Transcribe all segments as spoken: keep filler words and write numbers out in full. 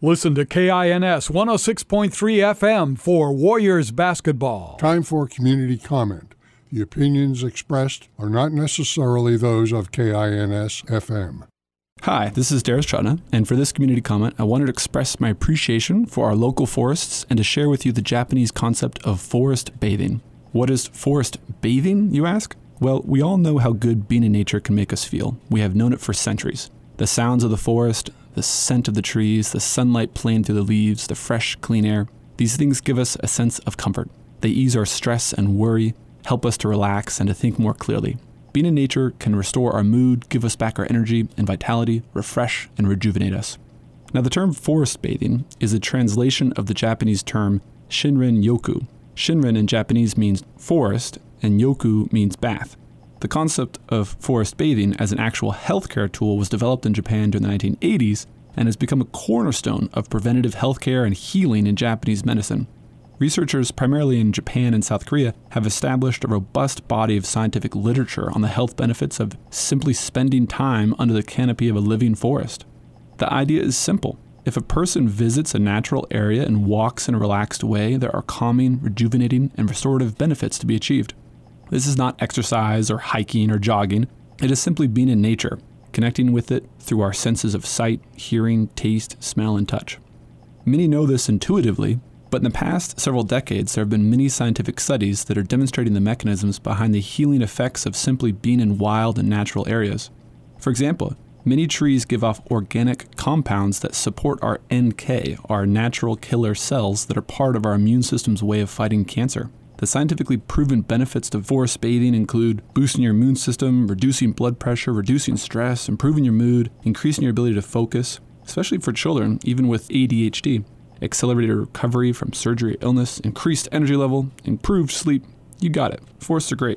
Listen to K I N S one oh six point three F M for Warriors basketball. Time for community comment. The opinions expressed are not necessarily those of K I N S F M. Hi, this is Darius Chutna, and for this community comment, I wanted to express my appreciation for our local forests and to share with you the Japanese concept of forest bathing. What is forest bathing, you ask? Well, we all know how good being in nature can make us feel. We have known it for centuries. The sounds of the forest, the scent of the trees, the sunlight playing through the leaves, the fresh, clean air, these things give us a sense of comfort. They ease our stress and worry, help us to relax and to think more clearly. Being in nature can restore our mood, give us back our energy and vitality, refresh and rejuvenate us. Now, the term forest bathing is a translation of the Japanese term Shinrin Yoku. Shinrin in Japanese means forest, and Yoku means bath. The concept of forest bathing as an actual healthcare tool was developed in Japan during the nineteen eighties and has become a cornerstone of preventative healthcare and healing in Japanese medicine. Researchers, primarily in Japan and South Korea, have established a robust body of scientific literature on the health benefits of simply spending time under the canopy of a living forest. The idea is simple. If a person visits a natural area and walks in a relaxed way, there are calming, rejuvenating, and restorative benefits to be achieved. This is not exercise or hiking or jogging. It is simply being in nature, connecting with it through our senses of sight, hearing, taste, smell, and touch. Many know this intuitively, but in the past several decades, there have been many scientific studies that are demonstrating the mechanisms behind the healing effects of simply being in wild and natural areas. For example, many trees give off organic compounds that support our N K, our natural killer cells that are part of our immune system's way of fighting cancer. The scientifically proven benefits to forest bathing include boosting your immune system, reducing blood pressure, reducing stress, improving your mood, increasing your ability to focus, especially for children, even with A D H D, accelerated recovery from surgery or illness, increased energy level, improved sleep. You got it. Forests are great.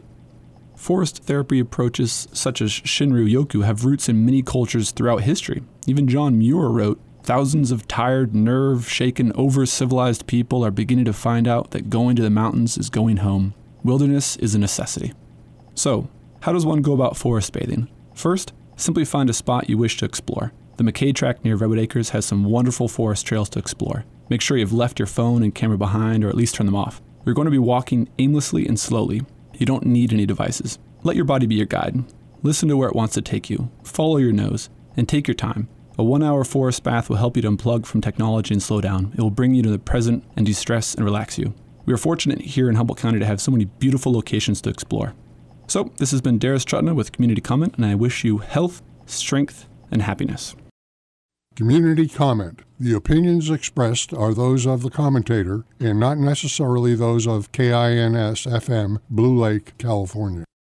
Forest therapy approaches such as Shinrin Yoku have roots in many cultures throughout history. Even John Muir wrote, "Thousands of tired, nerve-shaken, over-civilized people are beginning to find out that going to the mountains is going home. Wilderness is a necessity." So, how does one go about forest bathing? First, simply find a spot you wish to explore. The McKay Track near Redwood Acres has some wonderful forest trails to explore. Make sure you've left your phone and camera behind, or at least turn them off. You're going to be walking aimlessly and slowly. You don't need any devices. Let your body be your guide. Listen to where it wants to take you. Follow your nose, and take your time. A one-hour forest bath will help you to unplug from technology and slow down. It will bring you to the present and de-stress and relax you. We are fortunate here in Humboldt County to have so many beautiful locations to explore. So, this has been Darius Chutna with Community Comment, and I wish you health, strength, and happiness. Community comment. The opinions expressed are those of the commentator and not necessarily those of K I N S F M, Blue Lake, California.